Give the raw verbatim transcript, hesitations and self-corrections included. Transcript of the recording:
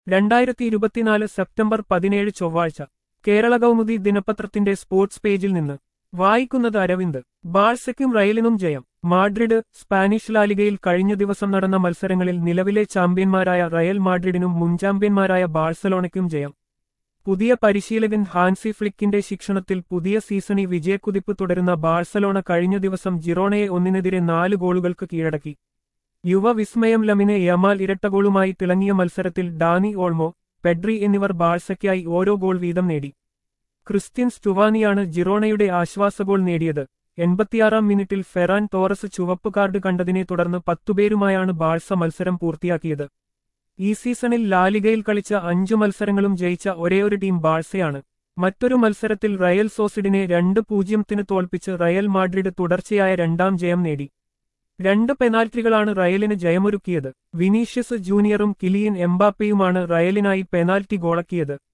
രണ്ടായിരത്തി ഇരുപത്തിനാല് സെപ്റ്റംബർ പതിനേഴ് ചൊവ്വാഴ്ച കേരള കൗമുദി ദിനപത്രത്തിന്റെ സ്പോർട്സ് പേജിൽ നിന്ന് വായിക്കുന്നത് അരവിന്ദ്. ബാഴ്സയ്ക്കും റയലിനും ജയം. മാഡ്രിഡ്. സ്പാനിഷ് ലാലിഗയിൽ കഴിഞ്ഞ ദിവസം നടന്ന മത്സരങ്ങളിൽ നിലവിലെ ചാമ്പ്യന്മാരായ റയൽ മാഡ്രിഡിനും മുൻ ചാമ്പ്യന്മാരായ ബാഴ്സലോണയ്ക്കും ജയം. പുതിയ പരിശീലകൻ ഹാൻസി ഫ്ലിക്കിന്റെ ശിക്ഷണത്തിൽ പുതിയ സീസണിൽ വിജയക്കുതിപ്പ് തുടരുന്ന ബാഴ്സലോണ കഴിഞ്ഞ ദിവസം ജിറോണയെ ഒന്നിനെതിരെ നാല് ഗോളുകൾക്ക് കീഴടക്കി. യുവ വിസ്മയം ലമിനെ യമാൽ ഇരട്ടഗോളുമായി തിളങ്ങിയ മത്സരത്തിൽ ഡാനി ഓൾമോ, പെഡ്രി എന്നിവർ ബാഴ്സയ്ക്കായി ഓരോ ഗോൾ വീതം നേടി. ക്രിസ്ത്യൻ സ്റ്റുവാനിയാണ് ജിറോണയുടെ ആശ്വാസഗോൾ നേടിയത്. എൺപത്തിയാറാം മിനിറ്റിൽ ഫെറാൻ തോറസ് ചുവപ്പ് കാർഡ് കണ്ടതിനെ തുടർന്ന് പത്തുപേരുമായാണ് ബാഴ്സ മത്സരം പൂർത്തിയാക്കിയത്. ഈ സീസണിൽ ലാലിഗയിൽ കളിച്ച അഞ്ചു മത്സരങ്ങളും ജയിച്ച ഒരേയൊരു ടീം ബാഴ്സയാണ്. മറ്റൊരു മത്സരത്തിൽ റയൽ സോസിഡിനെ രണ്ട് പൂജ്യത്തിന് തോൽപ്പിച്ച് റയൽ മാഡ്രിഡ് തുടർച്ചയായ രണ്ടാം ജയം നേടി. രണ്ട് പെനാൽറ്റികളാണ് റയലിന് ജയമൊരുക്കിയത്. വിനീഷ്യസ് ജൂനിയറും കിലിയൻ എംബാപ്പയുമാണ് റയലിനായി പെനാൽറ്റി ഗോളക്കിയത്.